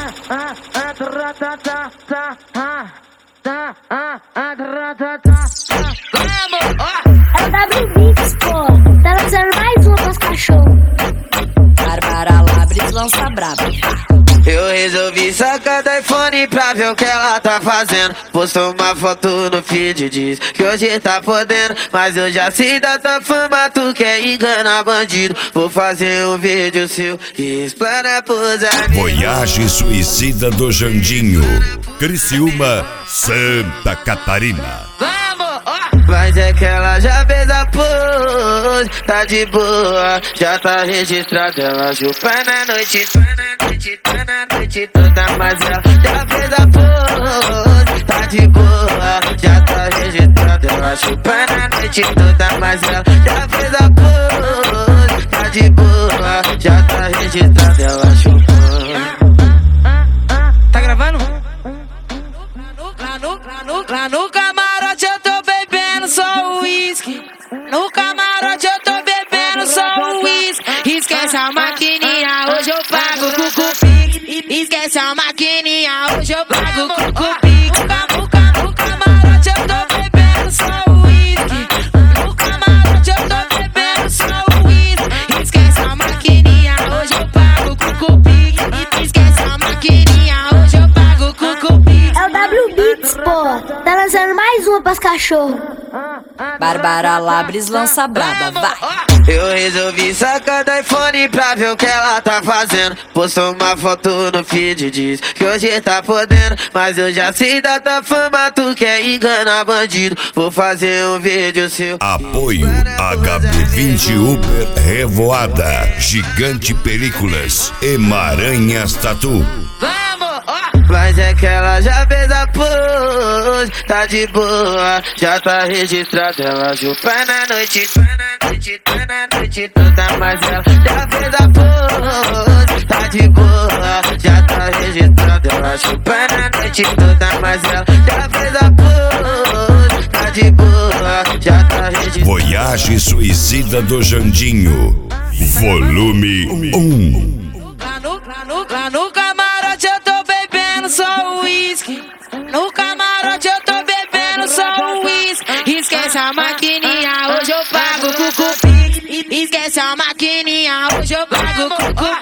É o WBits, pô. Tá lançando mais uma pros cachorros. Bárbara Labres lança braba. Eu resolvi sacar do iPhone pra ver o que ela tá fazendo. Postou uma foto no feed, diz que hoje tá podendo. Mas eu já sei da tua fama, tu quer enganar bandido. Vou fazer um vídeo seu e explana pros amigos. Voyage suicida do Jandinho, Criciúma, Santa Catarina. Mas é que ela já fez a pose, tá de boa, já tá registrada. Ela chupa na noite, tá na noite toda. Mas ela já fez a pose, tá de boa, já tá registrada. Ela chupa na noite toda. Mas ela já fez a pose, tá de boa, já tá registrada. Ela chupa. Tá gravando? Lá no camarote eu tô bebendo só uísque. No camarote eu tô bebendo só uísque. Esquece a maquininha, hoje eu pago com Cupix. Esquece a maquininha, hoje eu pago com Cupix. No camarote eu tô bebendo só uísque. No camarote eu tô bebendo só uísque. Esquece a maquininha, hoje eu pago com Cupix. Esquece a maquininha, hoje eu pago com Cupix. É o WBits, pô. Tá lançando mais uma pros cachorros. Bárbara Labres lança braba, vai. Eu resolvi sacar do iPhone pra ver o que ela tá fazendo. Postou uma foto no feed, diz que hoje tá podendo. Mas eu já sei da tua fama, tu quer enganar bandido. Vou fazer um vídeo seu. Apoio HB20 Uber Revoada, Gigante Películas e Maranhas Tatu. Mas é que ela já fez a pose, tá de boa, já tá registrada. Ela chupa na noite, tá na noite toda. Mas ela já fez a pose, tá de boa, já tá registrada. Ela chupa na noite toda. Mas ela já fez a pose, tá de boa, já tá registrada. Voyage suicida do Jandinho, volume 1. Lá no camarote eu tô bebendo só uísque. No camarote eu tô bebendo só uísque. Esquece a maquininha, hoje eu pago com Cupix. Esquece a maquininha, hoje eu pago com Cupix.